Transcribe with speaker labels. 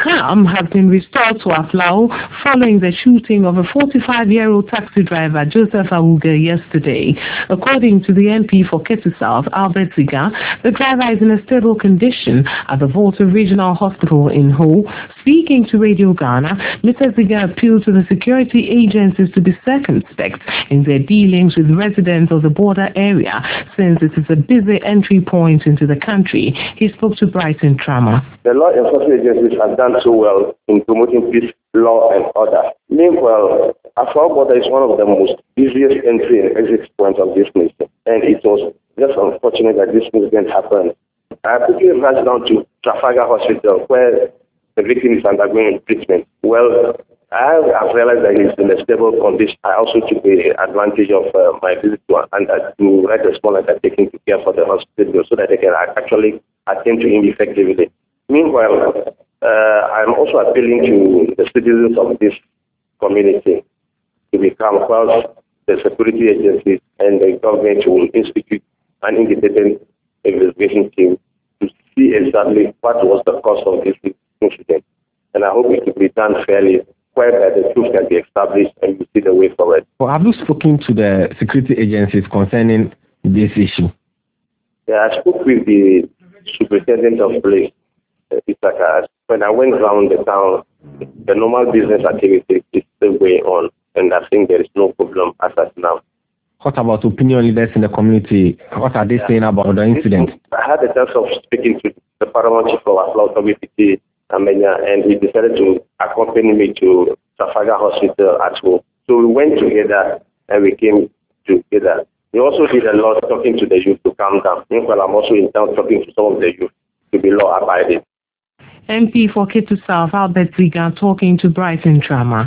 Speaker 1: calm has been restored to Aflao following the shooting of a 45-year-old taxi driver, Joseph Awuga, yesterday. According to the MP for Ketu South, Albert Ziga, the driver is in a stable condition at the Volta Regional Hospital in Ho. Speaking to Radio Ghana, Mr. Ziga appealed to the security agencies to be circumspect in their dealings with residents of the border area, since it is a busy entry point into the country. He spoke to Brighton Trauma.
Speaker 2: The law enforcement agencies have done so well in promoting peace, law, and order. Meanwhile, Aflao border is one of the most busiest entry and exit points of this nation, and it was just unfortunate that this incident happened. I quickly rushed down to Trafalgar Hospital, where the victim is undergoing treatment. Well, I have realized that he's in a stable condition. I also took the advantage of my visit to write a small undertaking to care for the hospital so that they can actually attend to him effectively. Meanwhile, I'm also appealing to the citizens of this community to become whilst the security agencies and the government will institute an independent investigation team to see exactly what was the cause of this incident. And I hope it will be done fairly, whereby the truth can be established and we see the way forward.
Speaker 3: Well, have you spoken to the security agencies concerning this issue?
Speaker 2: Yeah, I spoke with the superintendent of police, Isaka. When I went around the town, the normal business activity is still going on, and I think there is no problem as of now.
Speaker 3: What about opinion leaders in the community? What are they saying about the incident?
Speaker 2: I had the chance of speaking to the paramount chief of Aflao community, Amenya, and he decided to accompany me to Trafalgar Hospital at home. So we went together and we came together. We also did a lot talking to the youth to calm down. Meanwhile, I'm also in town talking to some of the youth to be law-abiding.
Speaker 1: MP for Ketu South, Albert Ziga, talking to Brighton Trauma.